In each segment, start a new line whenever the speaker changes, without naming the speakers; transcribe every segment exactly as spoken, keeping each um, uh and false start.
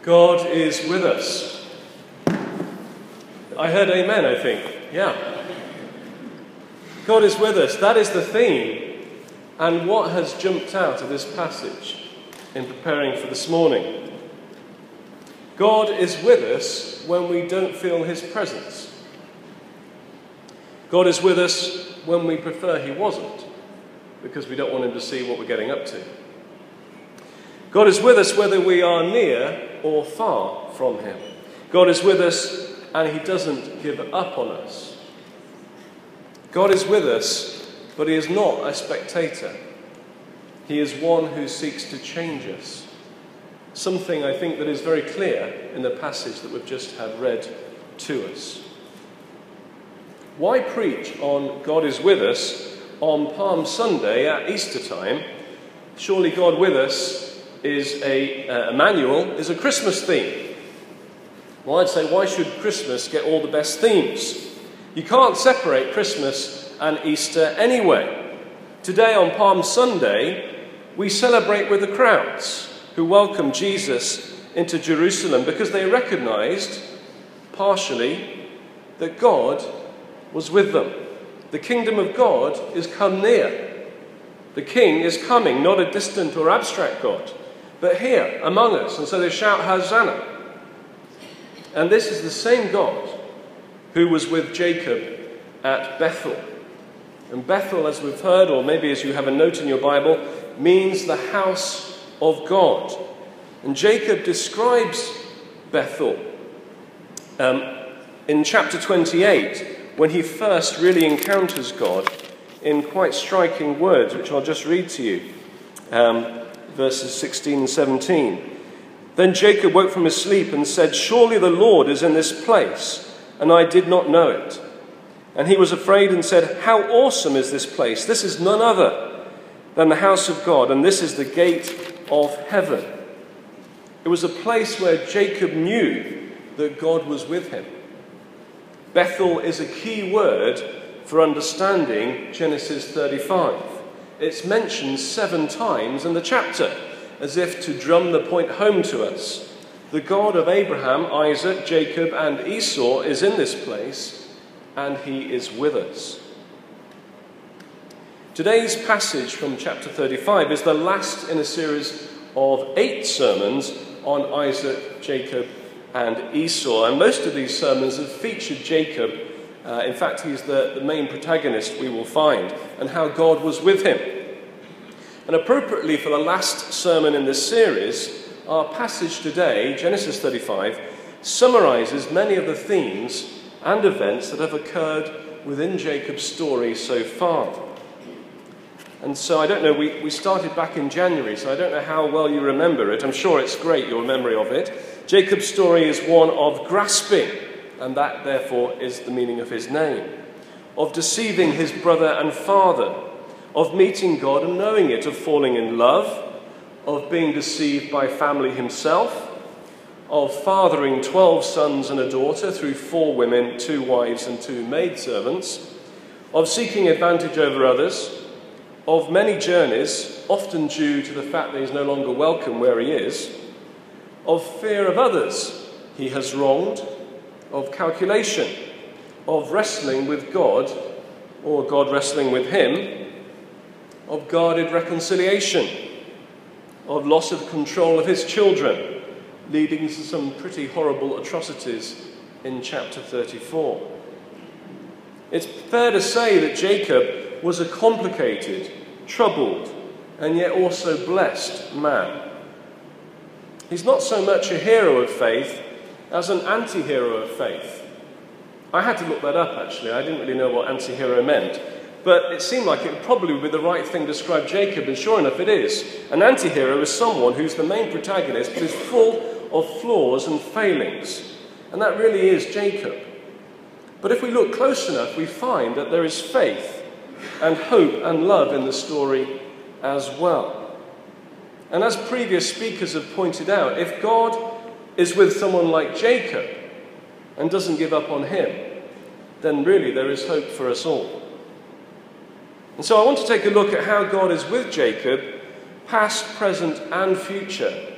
God is with us. I heard amen, I think. Yeah. God is with us. That is the theme. And what has jumped out of this passage in preparing for this morning? God is with us when we don't feel his presence. God is with us when we prefer he wasn't, because we don't want him to see what we're getting up to. God is with us whether we are near or far from him. God is with us and he doesn't give up on us. God is with us, but he is not a spectator. He is one who seeks to change us. Something I think that is very clear in the passage that we've just had read to us. Why preach on God is with us on Palm Sunday at Easter time? Surely God with us is a, uh, Emmanuel is a Christmas theme. Well, I'd say, why should Christmas get all the best themes? You can't separate Christmas and Easter anyway. Today on Palm Sunday, we celebrate with the crowds who welcomed Jesus into Jerusalem because they recognized, partially, that God was with them. The kingdom of God is come near. The king is coming, not a distant or abstract God, but here among us. And so they shout, Hosanna. And this is the same God who was with Jacob at Bethel. And Bethel, as we've heard, or maybe as you have a note in your Bible, means the house of God. And Jacob describes Bethel um, in chapter twenty-eight, when he first really encounters God, in quite striking words, which I'll just read to you, um, verses sixteen and seventeen. Then Jacob woke from his sleep and said, "Surely the Lord is in this place, and I did not know it." And he was afraid and said, "How awesome is this place! This is none other than the house of God, and this is the gate of heaven." It was a place where Jacob knew that God was with him. Bethel is a key word for understanding Genesis thirty-five. It's mentioned seven times in the chapter, as if to drum the point home to us. The God of Abraham, Isaac, Jacob, and Esau is in this place, and he is with us. Today's passage from chapter thirty-five is the last in a series of eight sermons on Isaac, Jacob, and Esau. And most of these sermons have featured Jacob. Uh, in fact, he's the, the main protagonist, we will find, and how God was with him. And appropriately for the last sermon in this series, our passage today, Genesis thirty-five, summarizes many of the themes and events that have occurred within Jacob's story so far. And so I don't know, we, we started back in January, so I don't know how well you remember it. I'm sure it's great, your memory of it. Jacob's story is one of grasping, and that therefore is the meaning of his name, of deceiving his brother and father, of meeting God and knowing it, of falling in love, of being deceived by family himself, of fathering twelve sons and a daughter through four women, two wives and two maidservants, of seeking advantage over others, of many journeys, often due to the fact that he's no longer welcome where he is, of fear of others he has wronged, of calculation, of wrestling with God, or God wrestling with him, of guarded reconciliation, of loss of control of his children, leading to some pretty horrible atrocities in chapter thirty-four. It's fair to say that Jacob was a complicated, troubled, and yet also blessed man. He's not so much a hero of faith as an anti-hero of faith. I had to look that up, actually. I didn't really know what anti-hero meant. But it seemed like it would probably be the right thing to describe Jacob, and sure enough it is. An anti-hero is someone who's the main protagonist but is full of flaws and failings. And that really is Jacob. But if we look close enough, we find that there is faith and hope and love in the story as well. And as previous speakers have pointed out, if God is with someone like Jacob and doesn't give up on him, then really there is hope for us all. And so I want to take a look at how God is with Jacob, past, present, and future,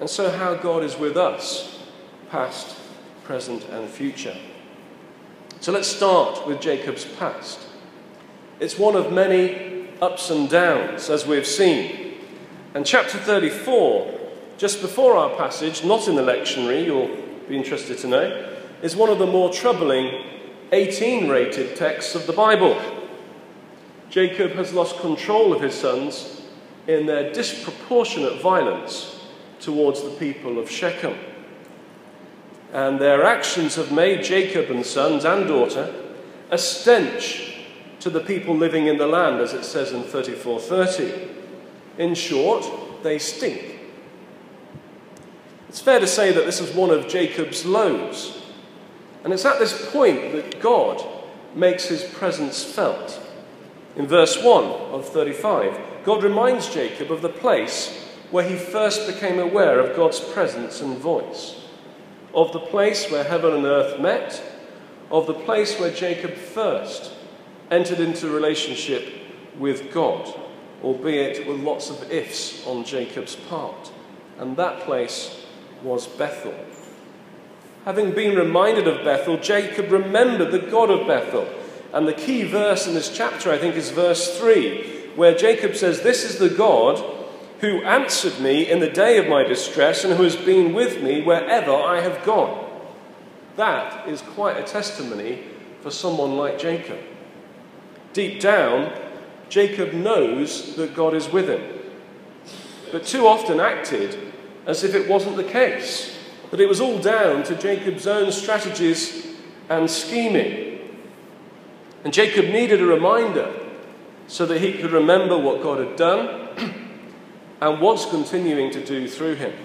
and so how God is with us, past, present, and future. So let's start with Jacob's past. It's one of many ups and downs, as we've seen. And chapter thirty-four, just before our passage, not in the lectionary, you'll be interested to know, is one of the more troubling eighteen-rated texts of the Bible. Jacob has lost control of his sons in their disproportionate violence towards the people of Shechem. And their actions have made Jacob and sons and daughter a stench to the people living in the land, as it says in thirty-four thirty. In short, they stink. It's fair to say that this is one of Jacob's lows. And it's at this point that God makes his presence felt. In verse one of thirty-five, God reminds Jacob of the place where he first became aware of God's presence and voice, of the place where heaven and earth met, of the place where Jacob first entered into relationship with God, albeit with lots of ifs on Jacob's part. And that place was Bethel. Having been reminded of Bethel, Jacob remembered the God of Bethel. And the key verse in this chapter, I think, is verse three, where Jacob says, "This is the God who answered me in the day of my distress and who has been with me wherever I have gone." That is quite a testimony for someone like Jacob. Deep down, Jacob knows that God is with him, but too often acted as if it wasn't the case, that it was all down to Jacob's own strategies and scheming. And Jacob needed a reminder so that he could remember what God had done and was continuing to do through him.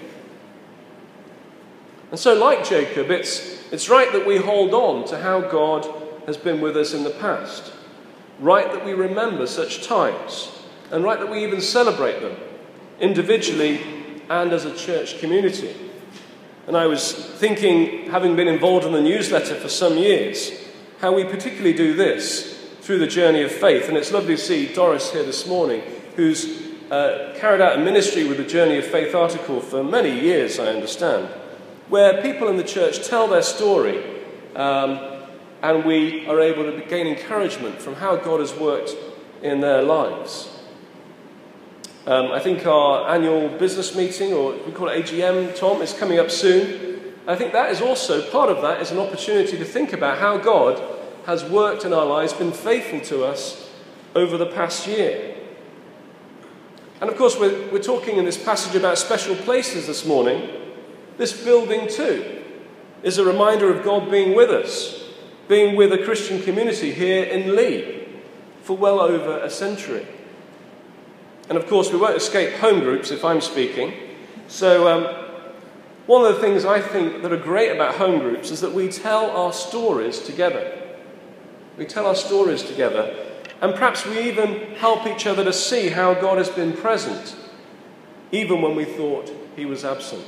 And so, like Jacob, it's, it's right that we hold on to how God has been with us in the past. Right that we remember such times, and right that we even celebrate them, individually and as a church community. And I was thinking, having been involved in the newsletter for some years, how we particularly do this through the journey of faith. And it's lovely to see Doris here this morning, who's uh, carried out a ministry with the Journey of Faith article for many years, I understand, where people in the church tell their story, um, and we are able to gain encouragement from how God has worked in their lives. Um, I think our annual business meeting, or we call it A G M, Tom, is coming up soon. I think that is also, part of that is an opportunity to think about how God has worked in our lives, been faithful to us over the past year. And of course, we're, we're talking in this passage about special places this morning. This building too is a reminder of God being with us, being with a Christian community here in Lee for well over a century. And of course, we won't escape home groups if I'm speaking. So um, one of the things I think that are great about home groups is that we tell our stories together. We tell our stories together. And perhaps we even help each other to see how God has been present, even when we thought he was absent.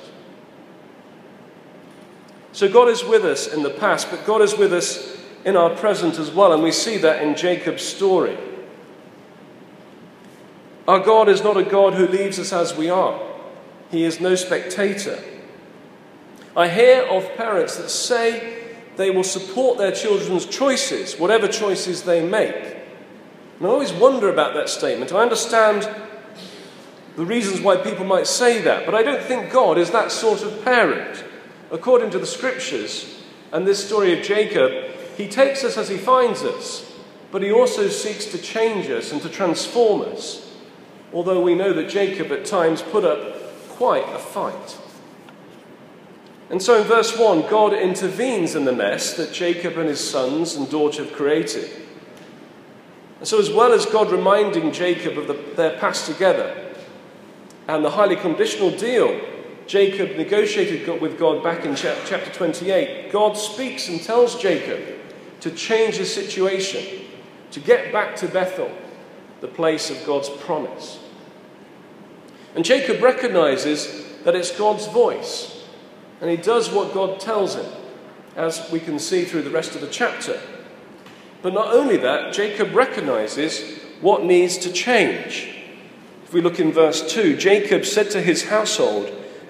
So God is with us in the past, but God is with us in our present as well. And we see that in Jacob's story. Our God is not a God who leaves us as we are. He is no spectator. I hear of parents that say they will support their children's choices, whatever choices they make. And I always wonder about that statement. I understand the reasons why people might say that, but I don't think God is that sort of parent. According to the scriptures and this story of Jacob, he takes us as he finds us, but he also seeks to change us and to transform us. Although we know that Jacob at times put up quite a fight. And so in verse one, God intervenes in the mess that Jacob and his sons and daughter have created. And so as well as God reminding Jacob of the, their past together and the highly conditional deal Jacob negotiated with God back in chapter twenty-eight, God speaks and tells Jacob to change his situation, to get back to Bethel, the place of God's promise. And Jacob recognizes that it's God's voice, and he does what God tells him, as we can see through the rest of the chapter. But not only that, Jacob recognizes what needs to change. If we look in verse two, Jacob said to his household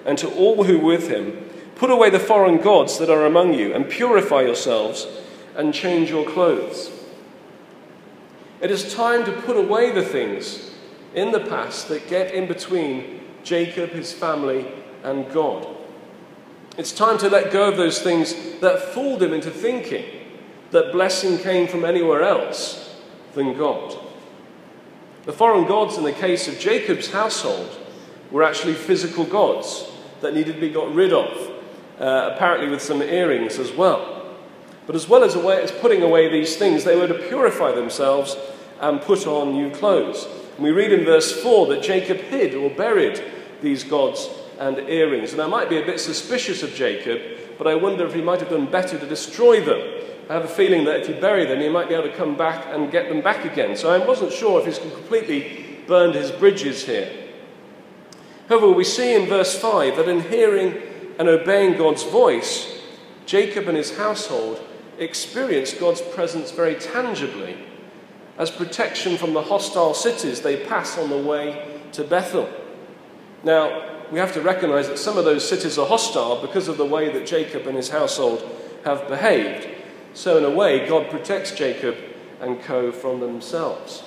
and to all who with him, put away the foreign gods that are among you, and purify yourselves, and change your clothes. It is time to put away the things in the past that get in between Jacob, his family, and God. It's time to let go of those things that fooled him into thinking that blessing came from anywhere else than God. The foreign gods in the case of Jacob's household were actually physical gods that needed to be got rid of, uh, apparently with some earrings as well. But as well as, away, as putting away these things, they were to purify themselves and put on new clothes. And we read in verse four that Jacob hid or buried these gods and earrings. And I might be a bit suspicious of Jacob, but I wonder if he might have done better to destroy them. I have a feeling that if he buried them, he might be able to come back and get them back again. So I wasn't sure if he's completely burned his bridges here. However, we see in verse five that in hearing and obeying God's voice, Jacob and his household experienced God's presence very tangibly as protection from the hostile cities they pass on the way to Bethel. Now, we have to recognize that some of those cities are hostile because of the way that Jacob and his household have behaved. So in a way, God protects Jacob and co from themselves.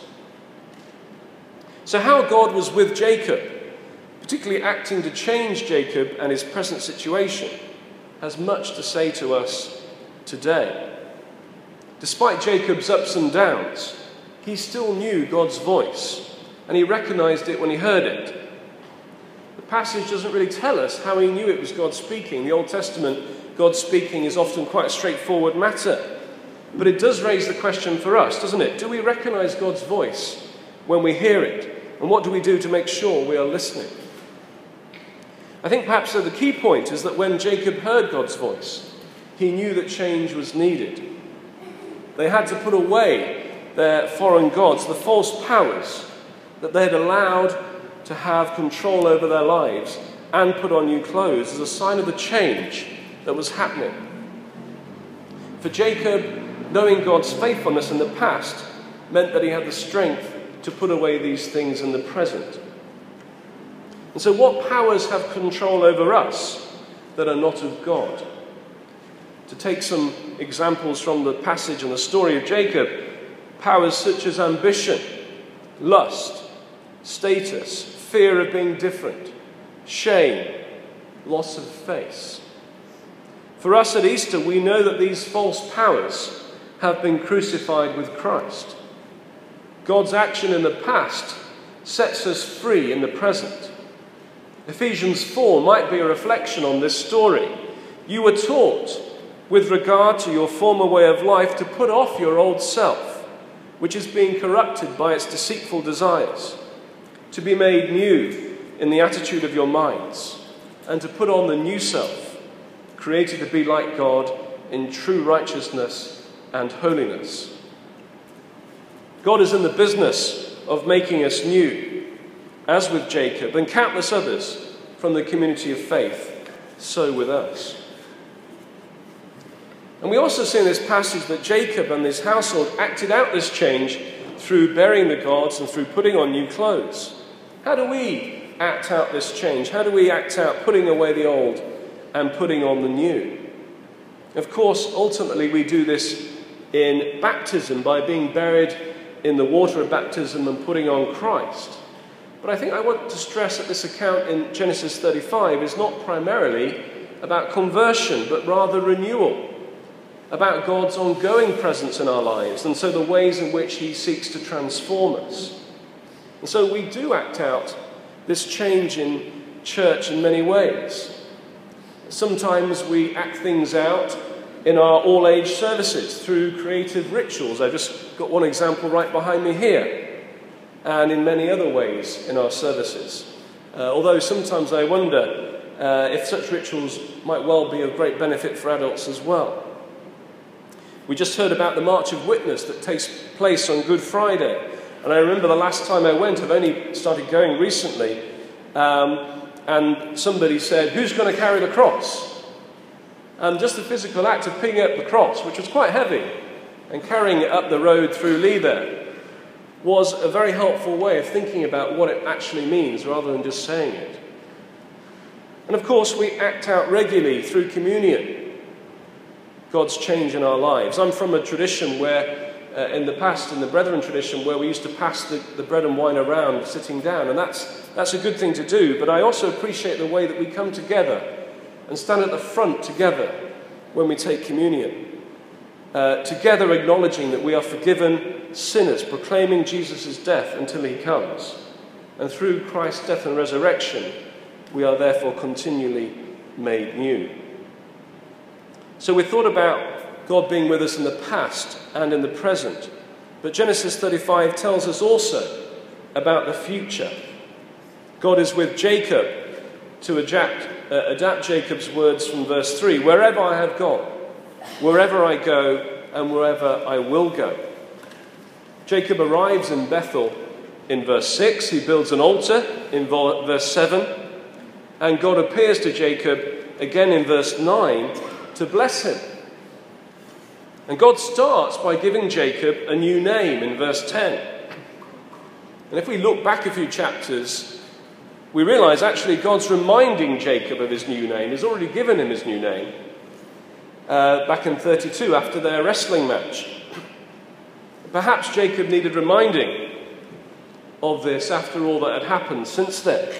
So how God was with Jacob, particularly acting to change Jacob and his present situation, has much to say to us today. Despite Jacob's ups and downs, he still knew God's voice, and he recognized it when he heard it. The passage doesn't really tell us how he knew it was God speaking. The Old Testament, God speaking is often quite a straightforward matter. But it does raise the question for us, doesn't it? Do we recognize God's voice when we hear it? And what do we do to make sure we are listening? I think perhaps the key point is that when Jacob heard God's voice, he knew that change was needed. They had to put away their foreign gods, the false powers that they had allowed to have control over their lives, and put on new clothes as a sign of the change that was happening. For Jacob, knowing God's faithfulness in the past meant that he had the strength to put away these things in the present. And so what powers have control over us that are not of God? To take some examples from the passage and the story of Jacob, powers such as ambition, lust, status, fear of being different, shame, loss of face. For us at Easter, we know that these false powers have been crucified with Christ. God's action in the past sets us free in the present. Ephesians four might be a reflection on this story. You were taught, with regard to your former way of life, to put off your old self, which is being corrupted by its deceitful desires, to be made new in the attitude of your minds, and to put on the new self, created to be like God in true righteousness and holiness. God is in the business of making us new, as with Jacob and countless others from the community of faith, so with us. And we also see in this passage that Jacob and his household acted out this change through burying the gods and through putting on new clothes. How do we act out this change? How do we act out putting away the old and putting on the new? Of course, ultimately we do this in baptism by being buried in the water of baptism and putting on Christ. But I think I want to stress that this account in Genesis thirty-five is not primarily about conversion, but rather renewal, about God's ongoing presence in our lives, and so the ways in which he seeks to transform us. And so we do act out this change in church in many ways. Sometimes we act things out in our all-age services through creative rituals. I've just got one example right behind me here, and in many other ways in our services. Uh, although sometimes I wonder uh, if such rituals might well be of great benefit for adults as well. We just heard about the March of Witness that takes place on Good Friday. And I remember the last time I went, I've only started going recently, um, and somebody said, who's going to carry the cross? And just the physical act of picking up the cross, which was quite heavy, and carrying it up the road through Lee there, was a very helpful way of thinking about what it actually means rather than just saying it. And of course, we act out regularly through communion God's change in our lives. I'm from a tradition where, uh, in the past, in the Brethren tradition, where we used to pass the, the bread and wine around sitting down, and that's, that's a good thing to do, but I also appreciate the way that we come together and stand at the front together when we take communion, uh, together acknowledging that we are forgiven sinners, proclaiming Jesus' death until he comes. And through Christ's death and resurrection, we are therefore continually made new. So we thought about God being with us in the past and in the present. But Genesis thirty-five tells us also about the future. God is with Jacob to adapt, uh, adapt Jacob's words from verse three. Wherever I have gone, wherever I go, and wherever I will go. Jacob arrives in Bethel in verse six. He builds an altar in verse seven. And God appears to Jacob again in verse nine to bless him. And God starts by giving Jacob a new name in verse ten. And if we look back a few chapters, we realize actually God's reminding Jacob of his new name. He's already given him his new name uh, back in thirty-two after their wrestling match. Perhaps Jacob needed reminding of this after all that had happened since then.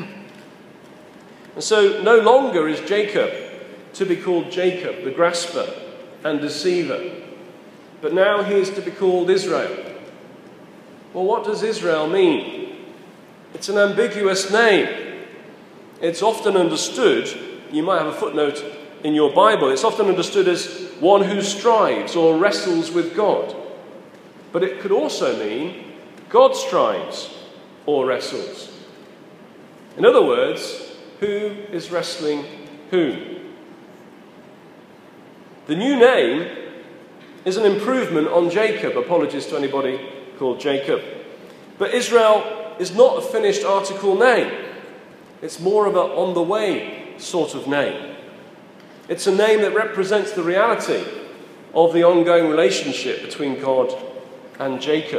And so no longer is Jacob to be called Jacob, the grasper and deceiver, but now he is to be called Israel. Well, what does Israel mean? It's an ambiguous name. It's often understood, you might have a footnote in your Bible, it's often understood as one who strives or wrestles with God. But it could also mean God strives or wrestles. In other words, who is wrestling whom? The new name is an improvement on Jacob. Apologies to anybody called Jacob. But Israel is not a finished article name. It's more of an on-the-way sort of name. It's a name that represents the reality of the ongoing relationship between God and Jacob.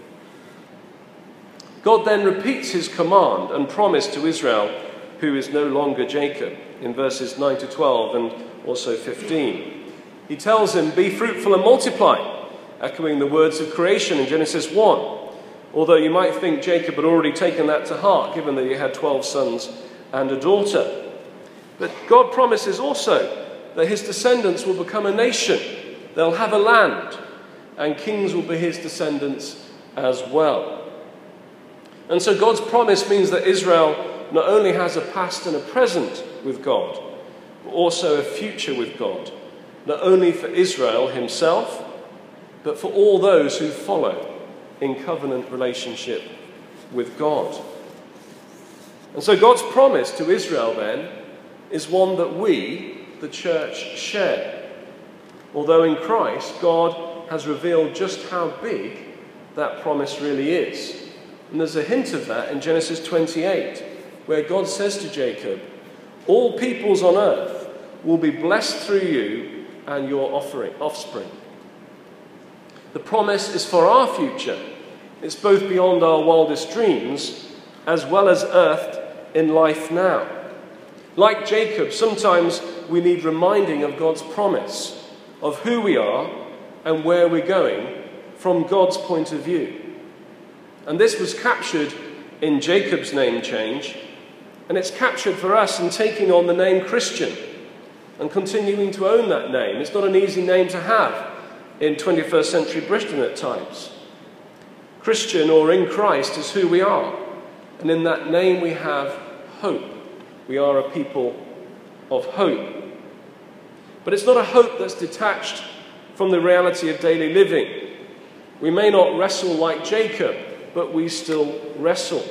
God then repeats his command and promise to Israel, who is no longer Jacob, in verses nine to twelve and also fifteen. He tells him, be fruitful and multiply, echoing the words of creation in Genesis one. Although you might think Jacob had already taken that to heart, given that he had twelve sons and a daughter. But God promises also that his descendants will become a nation. They'll have a land, and kings will be his descendants as well. And so God's promise means that Israel not only has a past and a present with God, but also a future with God. Not only for Israel himself, but for all those who follow in covenant relationship with God. And so God's promise to Israel then is one that we, the church, share. Although in Christ, God has revealed just how big that promise really is. And there's a hint of that in Genesis twenty-eight, where God says to Jacob, all peoples on earth will be blessed through you and your offering, offspring. The promise is for our future. It's both beyond our wildest dreams, as well as earthed in life now. Like Jacob, sometimes we need reminding of God's promise, of who we are and where we're going from God's point of view. And this was captured in Jacob's name change, and it's captured for us in taking on the name Christian and continuing to own that name. It's not an easy name to have in twenty-first century Britain at times. Christian, or in Christ, is who we are. And in that name we have hope. We are a people of hope. But it's not a hope that's detached from the reality of daily living. We may not wrestle like Jacob, but we still wrestle.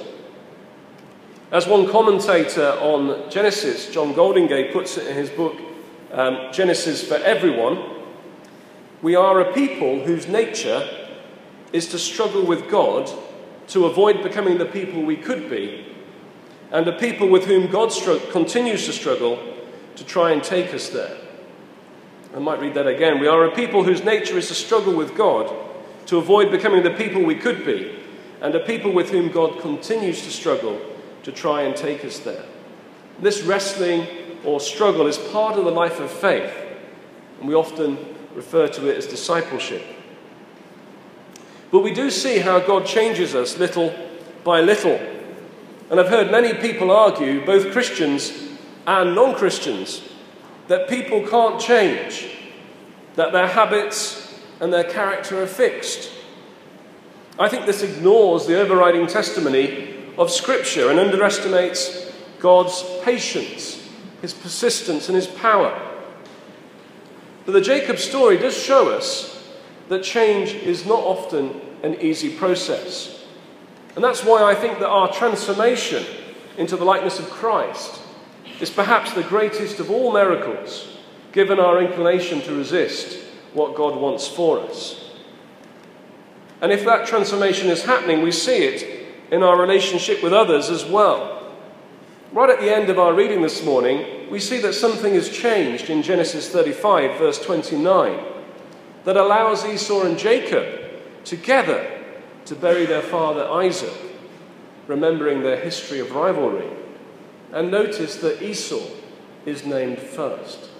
As one commentator on Genesis, John Goldingay, puts it in his book, um, Genesis for Everyone, we are a people whose nature is to struggle with God to avoid becoming the people we could be, and a people with whom God stru- continues to struggle to try and take us there. I might read that again. We are a people whose nature is to struggle with God to avoid becoming the people we could be, and a people with whom God continues to struggle to try and take us there. This wrestling or struggle is part of the life of faith, and we often refer to it as discipleship. But we do see how God changes us little by little. And I've heard many people argue, both Christians and non-Christians, that people can't change, that their habits and their character are fixed. I think this ignores the overriding testimony of Scripture and underestimates God's patience, his persistence and his power. But the Jacob story does show us that change is not often an easy process. And that's why I think that our transformation into the likeness of Christ is perhaps the greatest of all miracles, given our inclination to resist what God wants for us. And if that transformation is happening, we see it in our relationship with others as well. Right at the end of our reading this morning, we see that something has changed in Genesis thirty-five, verse twenty-nine, that allows Esau and Jacob together to bury their father Isaac, remembering their history of rivalry. And notice that Esau is named first.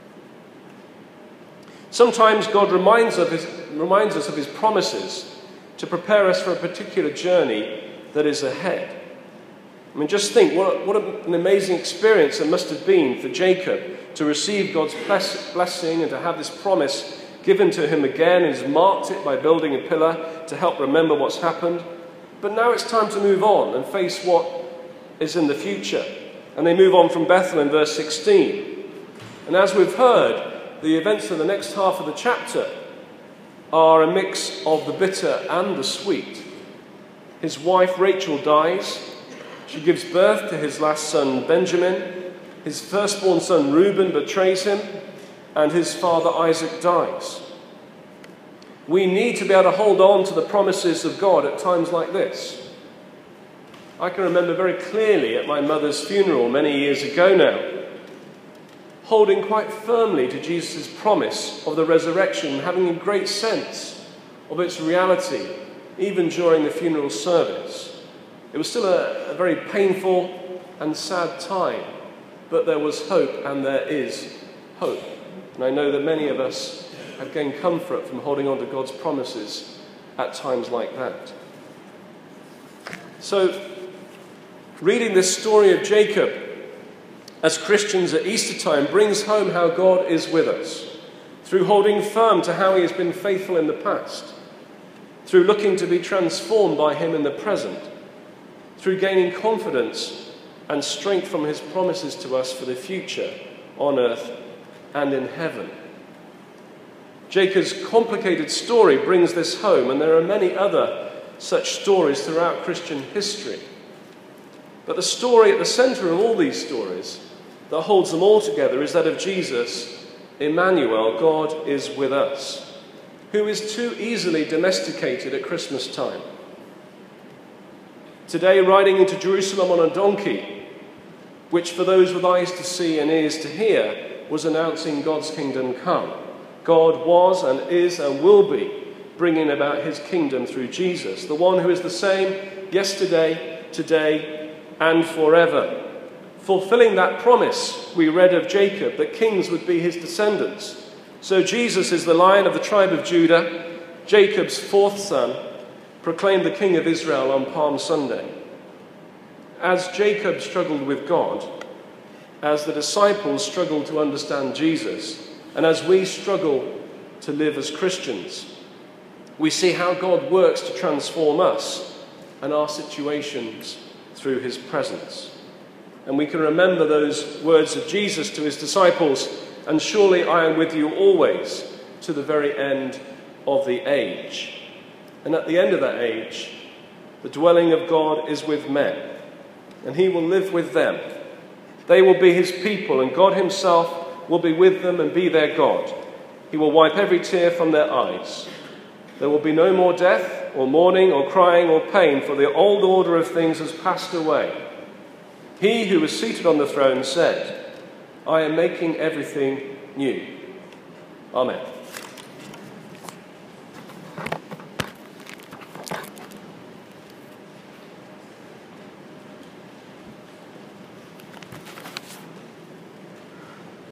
Sometimes God reminds, of his, reminds us of his promises to prepare us for a particular journey that is ahead. I mean, just think what, what an amazing experience it must have been for Jacob to receive God's bless, blessing and to have this promise given to him again, and he's marked it by building a pillar to help remember what's happened. But now it's time to move on and face what is in the future. And they move on from Bethel in verse sixteen. And as we've heard, the events of the next half of the chapter are a mix of the bitter and the sweet. His wife Rachel dies. She gives birth to his last son Benjamin. His firstborn son Reuben betrays him, and his father Isaac dies. We need to be able to hold on to the promises of God at times like this. I can remember very clearly at my mother's funeral many years ago now, holding quite firmly to Jesus' promise of the resurrection, having a great sense of its reality, even during the funeral service. It was still a, a very painful and sad time, but there was hope, and there is hope. And I know that many of us have gained comfort from holding on to God's promises at times like that. So, reading this story of Jacob as Christians at Easter time brings home how God is with us, through holding firm to how he has been faithful in the past, through looking to be transformed by him in the present, through gaining confidence and strength from his promises to us for the future on earth and in heaven. Jacob's complicated story brings this home, and there are many other such stories throughout Christian history. But the story at the centre of all these stories that holds them all together is that of Jesus, Emmanuel, God is with us, who is too easily domesticated at Christmas time. Today, riding into Jerusalem on a donkey, which for those with eyes to see and ears to hear, was announcing God's kingdom come. God was and is and will be bringing about his kingdom through Jesus, the one who is the same yesterday, today, and forever. Fulfilling that promise we read of Jacob, that kings would be his descendants. So Jesus is the Lion of the tribe of Judah, Jacob's fourth son, proclaimed the King of Israel on Palm Sunday. As Jacob struggled with God, as the disciples struggled to understand Jesus, and as we struggle to live as Christians, we see how God works to transform us and our situations through his presence. And we can remember those words of Jesus to his disciples, and surely I am with you always to the very end of the age. And at the end of that age, the dwelling of God is with men, and he will live with them. They will be his people, and God himself will be with them and be their God. He will wipe every tear from their eyes. There will be no more death, or mourning, or crying, or pain, for the old order of things has passed away. He who was seated on the throne said, I am making everything new. Amen.